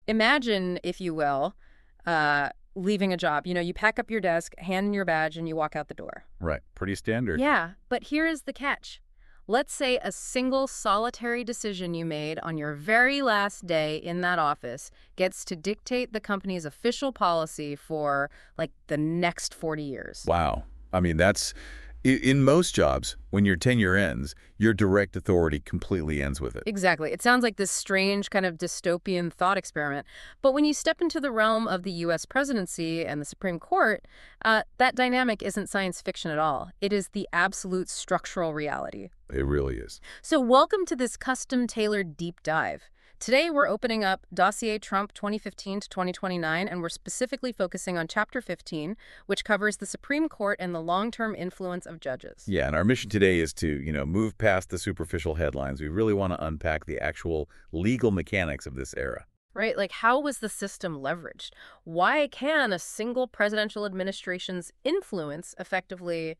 Imagine, if you will, leaving a job. You pack up your desk, hand in your badge, and you walk out the door. Right. Pretty standard. Yeah, but here is the catch. Let's say a single solitary decision you made on your very last day in that office gets to dictate the company's official policy for, like, the next 40 years. Wow. I mean, that's in most jobs, when your tenure ends, your direct authority completely ends with it. Exactly. It sounds like this strange kind of dystopian thought experiment. But when you step into the realm of the U.S. presidency and the Supreme Court, that dynamic isn't science fiction at all. It is the absolute structural reality. It really is. So welcome to this custom-tailored deep dive. Today, we're opening up Dossier Trump 2015 to 2029, and we're specifically focusing on Chapter 15, which covers the Supreme Court and the long-term influence of judges. Yeah, and our mission today is to, move past the superficial headlines. We really want to unpack the actual legal mechanics of this era. Right? Like, how was the system leveraged? Why can a single presidential administration's influence effectively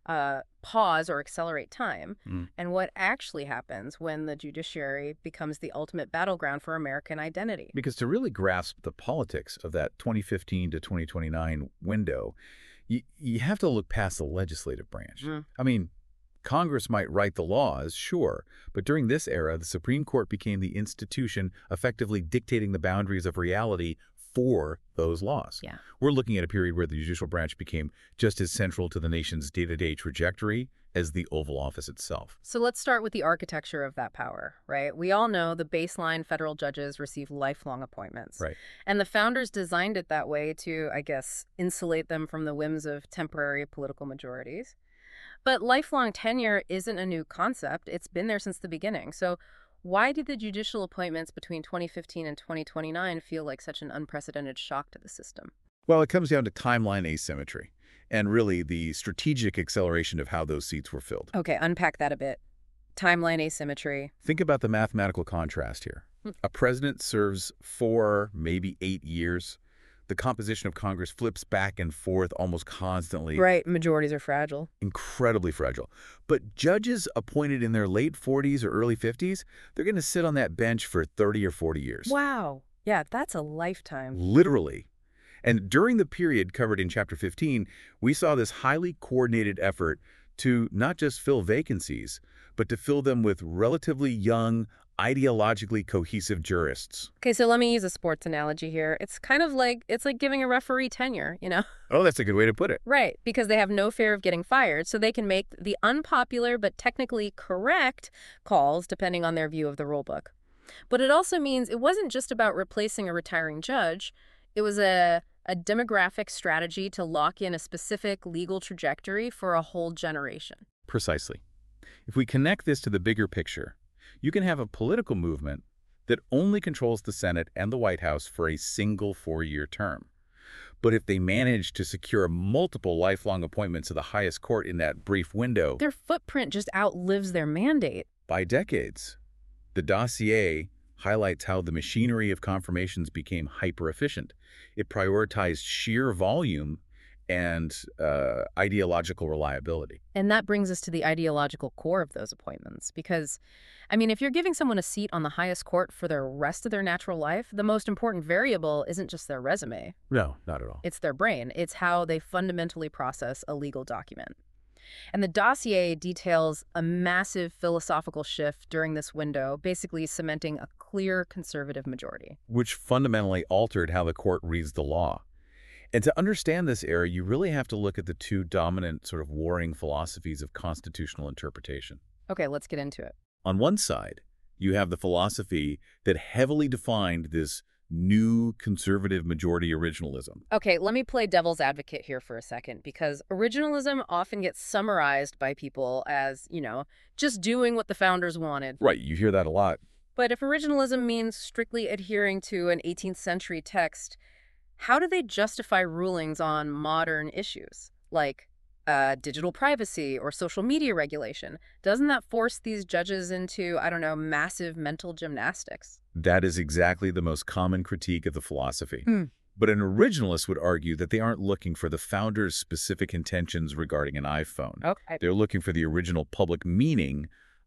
pause or accelerate time, and what actually happens when the judiciary becomes the ultimate battleground for American identity? Because to really grasp the politics of that 2015 to 2029 window, you have to look past the legislative branch. I mean, Congress might write the laws, sure, but during this era, the Supreme Court became the institution effectively dictating the boundaries of reality for those laws. Yeah. We're looking at a period where the judicial branch became just as central to the nation's day-to-day trajectory as the Oval Office itself. So let's start with the architecture of that power, right? We all know the baseline federal judges receive lifelong appointments. Right. And the founders designed it that way to, I guess, insulate them from the whims of temporary political majorities. But lifelong tenure isn't a new concept. It's been there since the beginning. So why did the judicial appointments between 2015 and 2029 feel like such an unprecedented shock to the system? Well, it comes down to timeline asymmetry and really the strategic acceleration of how those seats were filled. Okay, unpack that a bit. Timeline asymmetry. Think about the mathematical contrast here. A president serves 4, maybe 8 years. The composition of Congress flips back and forth almost constantly. Right, majorities are fragile. Incredibly fragile. But judges appointed in their late 40s or early 50s, they're going to sit on that bench for 30 or 40 years. Wow. Yeah, that's a lifetime. Literally. And during the period covered in Chapter 15, we saw this highly coordinated effort to not just fill vacancies, but to fill them with relatively young, ideologically cohesive jurists. Okay, so let me use a sports analogy here. It's like giving a referee tenure, Oh, that's a good way to put it. Right, because they have no fear of getting fired, so they can make the unpopular but technically correct calls depending on their view of the rule book. But it also means it wasn't just about replacing a retiring judge. It was a demographic strategy to lock in a specific legal trajectory for a whole generation. Precisely. If we connect this to the bigger picture, you can have a political movement that only controls the Senate and the White House for a single 4-year term. But if they manage to secure multiple lifelong appointments to the highest court in that brief window, their footprint just outlives their mandate. By decades. The dossier highlights how the machinery of confirmations became hyper-efficient. It prioritized sheer volume and ideological reliability. And that brings us to the ideological core of those appointments. Because, if you're giving someone a seat on the highest court for the rest of their natural life, the most important variable isn't just their resume. No, not at all. It's their brain. It's how they fundamentally process a legal document. And the dossier details a massive philosophical shift during this window, basically cementing a clear conservative majority. Which fundamentally altered how the court reads the law. And to understand this era, you really have to look at the two dominant sort of warring philosophies of constitutional interpretation. Okay, let's get into it. On one side, you have the philosophy that heavily defined this new conservative majority originalism. Okay, let me play devil's advocate here for a second, because originalism often gets summarized by people as, just doing what the founders wanted. Right, you hear that a lot. But if originalism means strictly adhering to an 18th century text, how do they justify rulings on modern issues, like digital privacy or social media regulation? Doesn't that force these judges into, massive mental gymnastics? That is exactly the most common critique of the philosophy. But an originalist would argue that they aren't looking for the founders' specific intentions regarding an iPhone. Okay. They're looking for the original public meaning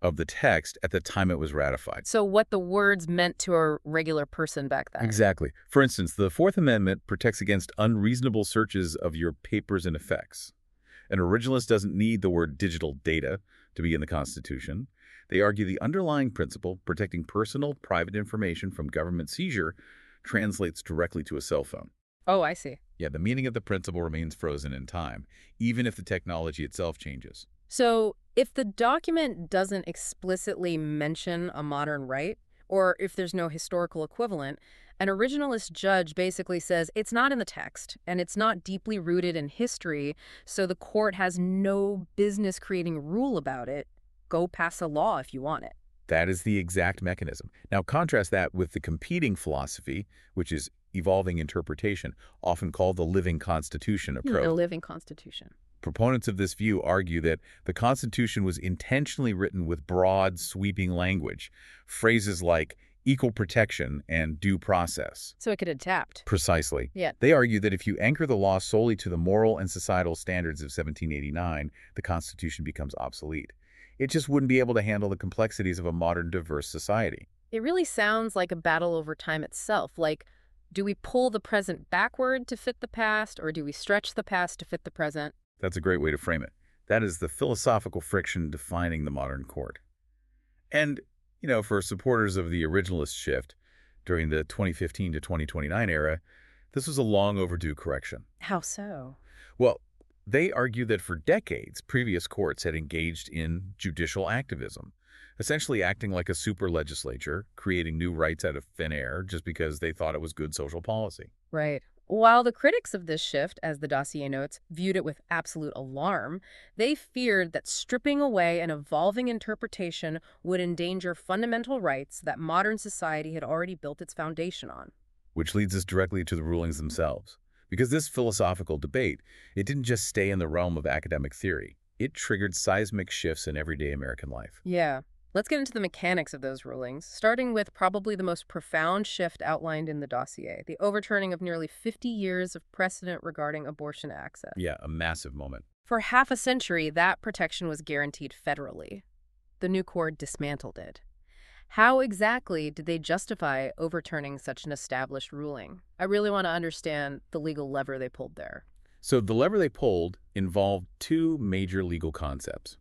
of the text at the time it was ratified. So what the words meant to a regular person back then. Exactly. For instance, the Fourth Amendment protects against unreasonable searches of your papers and effects. An originalist doesn't need the word digital data to be in the Constitution. They argue the underlying principle, protecting personal, private information from government seizure, translates directly to a cell phone. Oh, I see. Yeah, the meaning of the principle remains frozen in time, even if the technology itself changes. So if the document doesn't explicitly mention a modern right, or if there's no historical equivalent, an originalist judge basically says it's not in the text and it's not deeply rooted in history, so the court has no business creating a rule about it. Go pass a law if you want it. That is the exact mechanism. Now contrast that with the competing philosophy, which is evolving interpretation, often called the living constitution approach. The living constitution. Proponents of this view argue that the Constitution was intentionally written with broad, sweeping language, phrases like equal protection and due process. So it could adapt. Precisely. Yeah. They argue that if you anchor the law solely to the moral and societal standards of 1789, the Constitution becomes obsolete. It just wouldn't be able to handle the complexities of a modern, diverse society. It really sounds like a battle over time itself. Like, do we pull the present backward to fit the past, or do we stretch the past to fit the present? That's a great way to frame it. That is the philosophical friction defining the modern court. And, for supporters of the originalist shift during the 2015 to 2029 era, this was a long overdue correction. How so? Well, they argue that for decades, previous courts had engaged in judicial activism, essentially acting like a super legislature, creating new rights out of thin air just because they thought it was good social policy. Right. While the critics of this shift, as the dossier notes, viewed it with absolute alarm, they feared that stripping away an evolving interpretation would endanger fundamental rights that modern society had already built its foundation on. Which leads us directly to the rulings themselves. Because this philosophical debate, it didn't just stay in the realm of academic theory. It triggered seismic shifts in everyday American life. Yeah. Let's get into the mechanics of those rulings, starting with probably the most profound shift outlined in the dossier, the overturning of nearly 50 years of precedent regarding abortion access. Yeah, a massive moment. For half a century, that protection was guaranteed federally. The new court dismantled it. How exactly did they justify overturning such an established ruling? I really want to understand the legal lever they pulled there. So the lever they pulled involved two major legal concepts: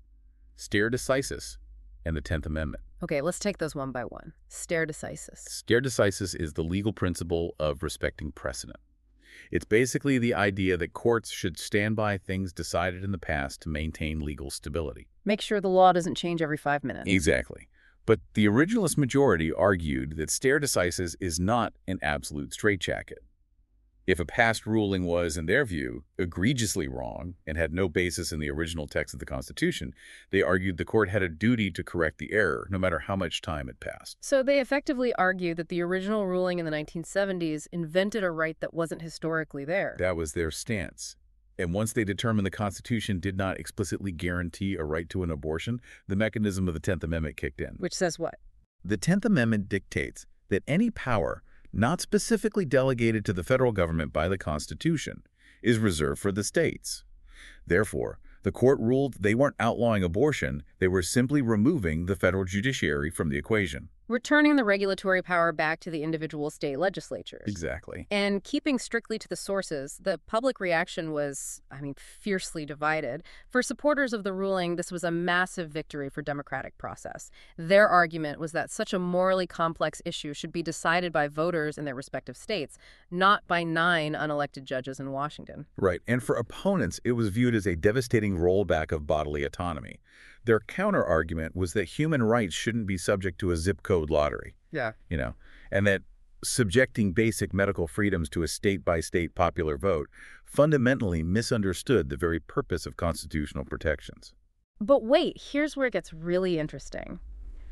stare decisis and the 10th Amendment. Okay, let's take those one by one. Stare decisis. Stare decisis is the legal principle of respecting precedent. It's basically the idea that courts should stand by things decided in the past to maintain legal stability. Make sure the law doesn't change every 5 minutes. Exactly. But the originalist majority argued that stare decisis is not an absolute straitjacket. If a past ruling was, in their view, egregiously wrong and had no basis in the original text of the Constitution, they argued the court had a duty to correct the error, no matter how much time had passed. So they effectively argued that the original ruling in the 1970s invented a right that wasn't historically there. That was their stance. And once they determined the Constitution did not explicitly guarantee a right to an abortion, the mechanism of the 10th Amendment kicked in. Which says what? The 10th Amendment dictates that any power not specifically delegated to the federal government by the Constitution is reserved for the states. Therefore, the court ruled they weren't outlawing abortion, they were simply removing the federal judiciary from the equation. Returning the regulatory power back to the individual state legislatures. Exactly. And keeping strictly to the sources, the public reaction was, fiercely divided. For supporters of the ruling, this was a massive victory for democratic process. Their argument was that such a morally complex issue should be decided by voters in their respective states, not by 9 unelected judges in Washington. Right. And for opponents, it was viewed as a devastating rollback of bodily autonomy. Their counter-argument was that human rights shouldn't be subject to a zip code lottery. Yeah. And that subjecting basic medical freedoms to a state-by-state popular vote fundamentally misunderstood the very purpose of constitutional protections. But wait, here's where it gets really interesting.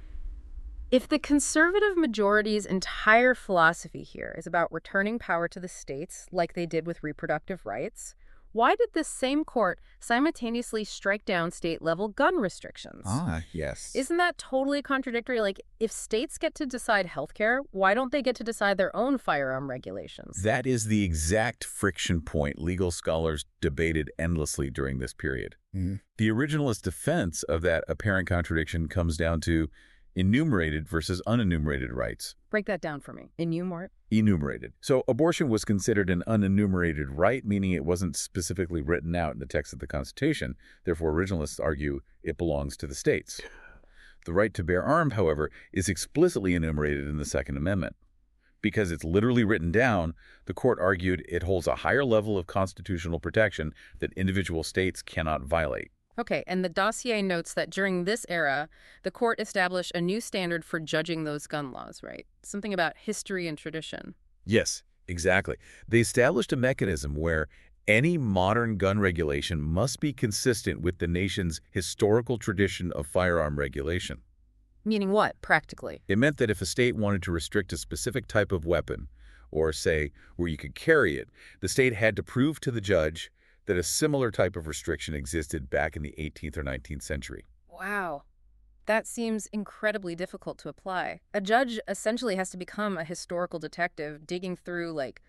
If the conservative majority's entire philosophy here is about returning power to the states, like they did with reproductive rights, why did this same court simultaneously strike down state-level gun restrictions? Ah, yes. Isn't that totally contradictory? Like, if states get to decide healthcare, why don't they get to decide their own firearm regulations? That is the exact friction point legal scholars debated endlessly during this period. The originalist defense of that apparent contradiction comes down to enumerated versus unenumerated rights. Break that down for me. Enumerate? Enumerated. So abortion was considered an unenumerated right, meaning it wasn't specifically written out in the text of the Constitution. Therefore, originalists argue it belongs to the states. The right to bear arms, however, is explicitly enumerated in the Second Amendment. Because it's literally written down, the court argued it holds a higher level of constitutional protection that individual states cannot violate. Okay, and the dossier notes that during this era, the court established a new standard for judging those gun laws, right? Something about history and tradition. Yes, exactly. They established a mechanism where any modern gun regulation must be consistent with the nation's historical tradition of firearm regulation. Meaning what, practically? It meant that if a state wanted to restrict a specific type of weapon, or say, where you could carry it, the state had to prove to the judge that a similar type of restriction existed back in the 18th or 19th century. Wow. That seems incredibly difficult to apply. A judge essentially has to become a historical detective digging through, like,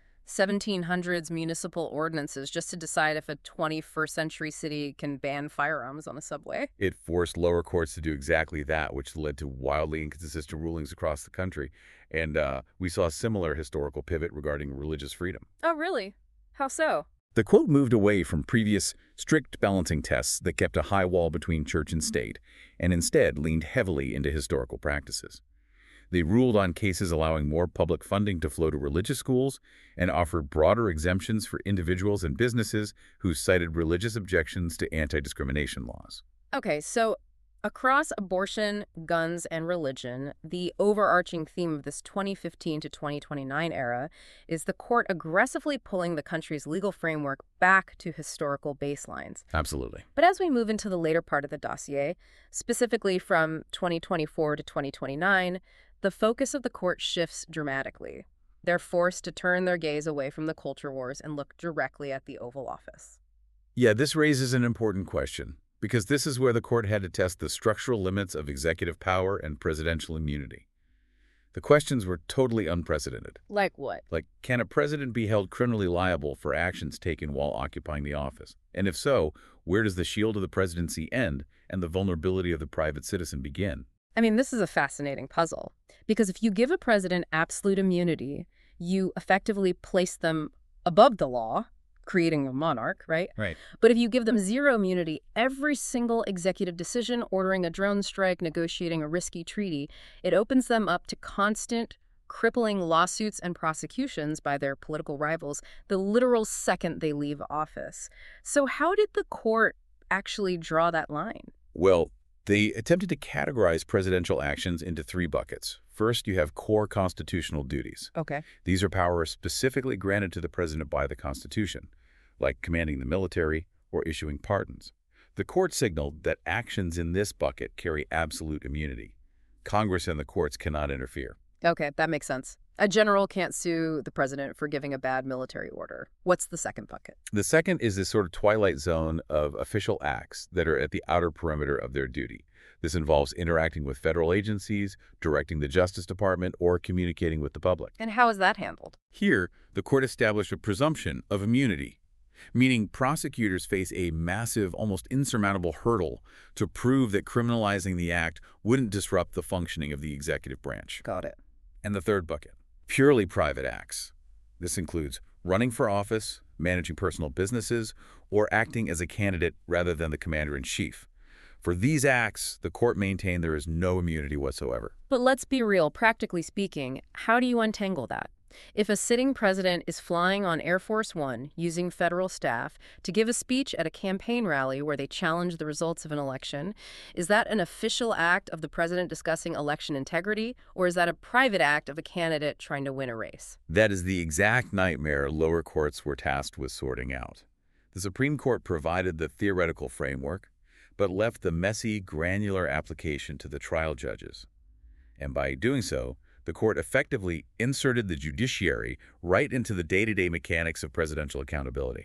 1700s municipal ordinances just to decide if a 21st century city can ban firearms on the subway. It forced lower courts to do exactly that, which led to wildly inconsistent rulings across the country. And we saw a similar historical pivot regarding religious freedom. Oh, really? How so? The quote moved away from previous strict balancing tests that kept a high wall between church and state, and instead leaned heavily into historical practices. They ruled on cases allowing more public funding to flow to religious schools and offered broader exemptions for individuals and businesses who cited religious objections to anti-discrimination laws. Okay, so across abortion, guns, and religion, the overarching theme of this 2015 to 2029 era is the court aggressively pulling the country's legal framework back to historical baselines. Absolutely. But as we move into the later part of the dossier, specifically from 2024 to 2029, the focus of the court shifts dramatically. They're forced to turn their gaze away from the culture wars and look directly at the Oval Office. Yeah, this raises an important question, because this is where the court had to test the structural limits of executive power and presidential immunity. The questions were totally unprecedented. Like what? Like, can a president be held criminally liable for actions taken while occupying the office? And if so, where does the shield of the presidency end and the vulnerability of the private citizen begin? I mean, this is a fascinating puzzle, because if you give a president absolute immunity, you effectively place them above the law, creating a monarch, right? Right. But if you give them zero immunity, every single executive decision, ordering a drone strike, negotiating a risky treaty, it opens them up to constant, crippling lawsuits and prosecutions by their political rivals the literal second they leave office. So how did the court actually draw that line? Well, they attempted to categorize presidential actions into three buckets. First, you have core constitutional duties. Okay. These are powers specifically granted to the president by the Constitution, like commanding the military or issuing pardons. The court signaled that actions in this bucket carry absolute immunity. Congress and the courts cannot interfere. Okay, that makes sense. A general can't sue the president for giving a bad military order. What's the second bucket? The second is this sort of twilight zone of official acts that are at the outer perimeter of their duty. This involves interacting with federal agencies, directing the Justice Department, or communicating with the public. And how is that handled? Here, the court established a presumption of immunity, meaning prosecutors face a massive, almost insurmountable hurdle to prove that criminalizing the act wouldn't disrupt the functioning of the executive branch. Got it. And the third bucket, purely private acts. This includes running for office, managing personal businesses, or acting as a candidate rather than the commander-in-chief. For these acts, the court maintained there is no immunity whatsoever. But let's be real, practically speaking, how do you untangle that? If a sitting president is flying on Air Force One using federal staff to give a speech at a campaign rally where they challenge the results of an election, is that an official act of the president discussing election integrity, or is that a private act of a candidate trying to win a race? That is the exact nightmare lower courts were tasked with sorting out. The Supreme Court provided the theoretical framework, but left the messy, granular application to the trial judges. And by doing so, the court effectively inserted the judiciary right into the day-to-day mechanics of presidential accountability.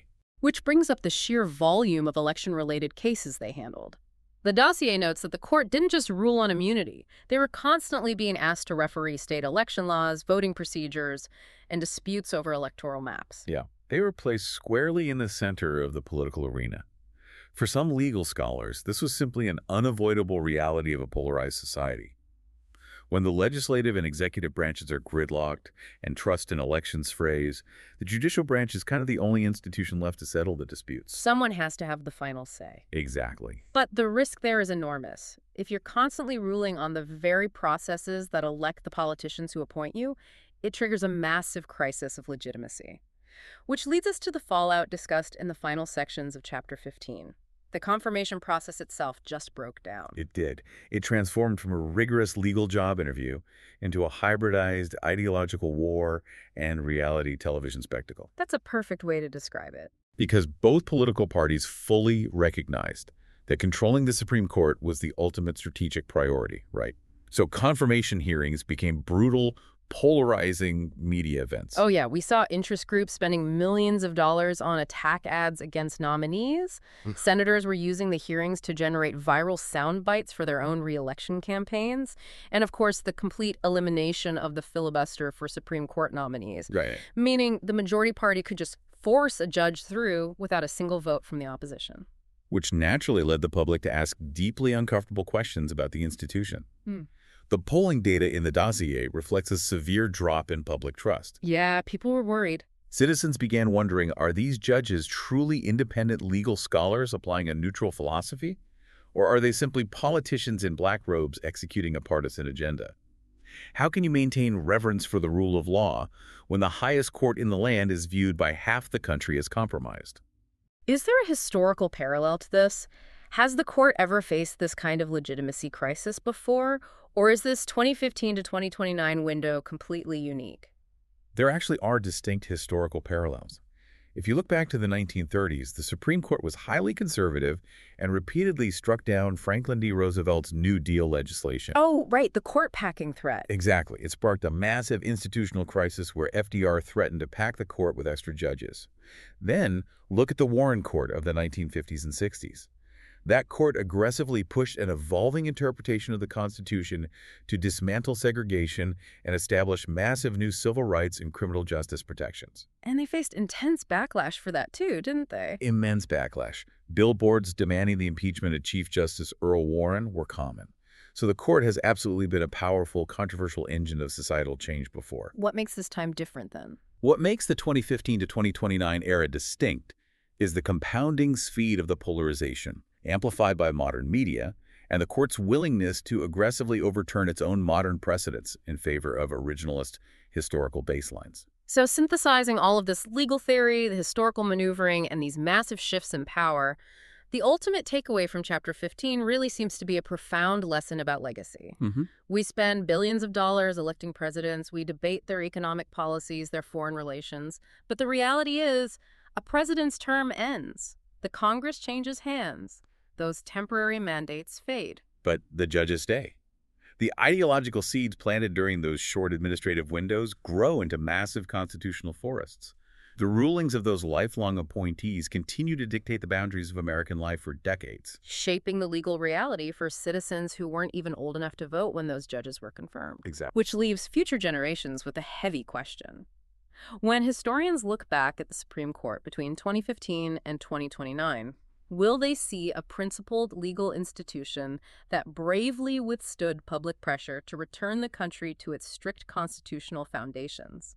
Which brings up the sheer volume of election-related cases they handled. The dossier notes that the court didn't just rule on immunity. They were constantly being asked to referee state election laws, voting procedures, and disputes over electoral maps. Yeah, they were placed squarely in the center of the political arena. For some legal scholars, this was simply an unavoidable reality of a polarized society. When the legislative and executive branches are gridlocked and trust in elections frays, the judicial branch is kind of the only institution left to settle the disputes. Someone has to have the final say. Exactly. But the risk there is enormous. If you're constantly ruling on the very processes that elect the politicians who appoint you, it triggers a massive crisis of legitimacy. Which leads us to the fallout discussed in the final sections of Chapter 15. The confirmation process itself just broke down. It did. It transformed from a rigorous legal job interview into a hybridized ideological war and reality television spectacle. That's a perfect way to describe it. Because both political parties fully recognized that controlling the Supreme Court was the ultimate strategic priority, right? So confirmation hearings became brutal, polarizing media events. Oh yeah, we saw interest groups spending millions of dollars on attack ads against nominees. Senators were using the hearings to generate viral sound bites for their own re-election campaigns. And of course, the complete elimination of the filibuster for Supreme Court nominees. Right. Meaning the majority party could just force a judge through without a single vote from the opposition. Which naturally led the public to ask deeply uncomfortable questions about the institution. The polling data in the dossier reflects a severe drop in public trust. Yeah, people were worried. Citizens began wondering, are these judges truly independent legal scholars applying a neutral philosophy? Or are they simply politicians in black robes executing a partisan agenda? How can you maintain reverence for the rule of law when the highest court in the land is viewed by half the country as compromised? Is there a historical parallel to this? Has the court ever faced this kind of legitimacy crisis before? Or is this 2015 to 2029 window completely unique? There actually are distinct historical parallels. If you look back to the 1930s, the Supreme Court was highly conservative and repeatedly struck down Franklin D. Roosevelt's New Deal legislation. Oh, right, the court packing threat. Exactly. It sparked a massive institutional crisis where FDR threatened to pack the court with extra judges. Then, look at the Warren Court of the 1950s and 60s. That court aggressively pushed an evolving interpretation of the Constitution to dismantle segregation and establish massive new civil rights and criminal justice protections. And they faced intense backlash for that too, didn't they? Immense backlash. Billboards demanding the impeachment of Chief Justice Earl Warren were common. So the court has absolutely been a powerful, controversial engine of societal change before. What makes this time different then? What makes the 2015 to 2029 era distinct is the compounding speed of the polarization, amplified by modern media, and the court's willingness to aggressively overturn its own modern precedents in favor of originalist historical baselines. So synthesizing all of this legal theory, the historical maneuvering, and these massive shifts in power, the ultimate takeaway from Chapter 15 really seems to be a profound lesson about legacy. We spend billions of dollars electing presidents, we debate their economic policies, their foreign relations, but the reality is a president's term ends. The Congress changes hands. Those temporary mandates fade. But the judges stay. The ideological seeds planted during those short administrative windows grow into massive constitutional forests. The rulings of those lifelong appointees continue to dictate the boundaries of American life for decades, shaping the legal reality for citizens who weren't even old enough to vote when those judges were confirmed. Exactly. Which leaves future generations with a heavy question. When historians look back at the Supreme Court between 2015 and 2029, will they see a principled legal institution that bravely withstood public pressure to return the country to its strict constitutional foundations?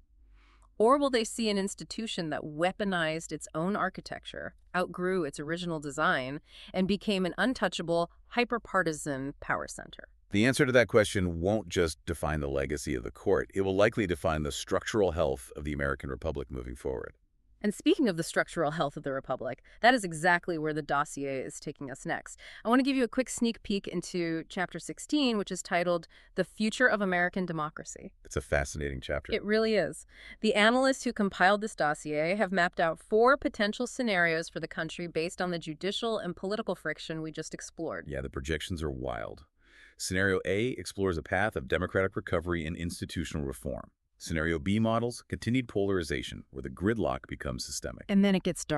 Or will they see an institution that weaponized its own architecture, outgrew its original design, and became an untouchable, hyper-partisan power center? The answer to that question won't just define the legacy of the court. It will likely define the structural health of the American Republic moving forward. And speaking of the structural health of the Republic, that is exactly where the dossier is taking us next. I want to give you a quick sneak peek into Chapter 16, which is titled The Future of American Democracy. It's a fascinating chapter. It really is. The analysts who compiled this dossier have mapped out 4 potential scenarios for the country based on the judicial and political friction we just explored. Yeah, the projections are wild. Scenario A explores a path of democratic recovery and institutional reform. Scenario B models continued polarization, where the gridlock becomes systemic. And then it gets dark.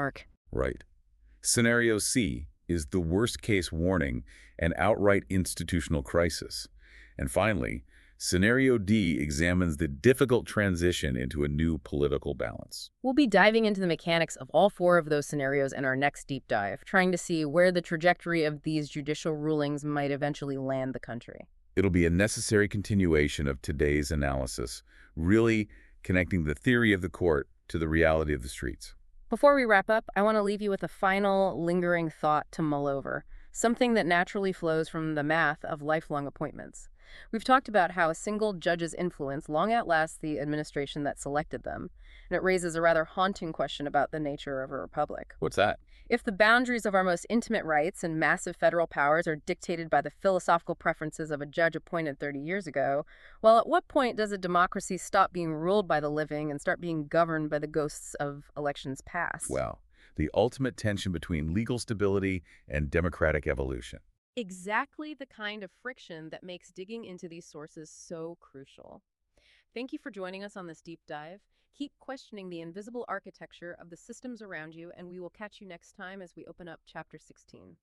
Right. Scenario C is the worst-case warning and outright institutional crisis. And finally, Scenario D examines the difficult transition into a new political balance. We'll be diving into the mechanics of all four of those scenarios in our next deep dive, trying to see where the trajectory of these judicial rulings might eventually land the country. It'll be a necessary continuation of today's analysis, really connecting the theory of the court to the reality of the streets. Before we wrap up, I want to leave you with a final lingering thought to mull over, something that naturally flows from the math of lifelong appointments. We've talked about how a single judge's influence long outlasts the administration that selected them, and it raises a rather haunting question about the nature of a republic. What's that? If the boundaries of our most intimate rights and massive federal powers are dictated by the philosophical preferences of a judge appointed 30 years ago, well, at what point does a democracy stop being ruled by the living and start being governed by the ghosts of elections past? Well, the ultimate tension between legal stability and democratic evolution. Exactly the kind of friction that makes digging into these sources so crucial. Thank you for joining us on this deep dive. Keep questioning the invisible architecture of the systems around you, and we will catch you next time as we open up Chapter 16.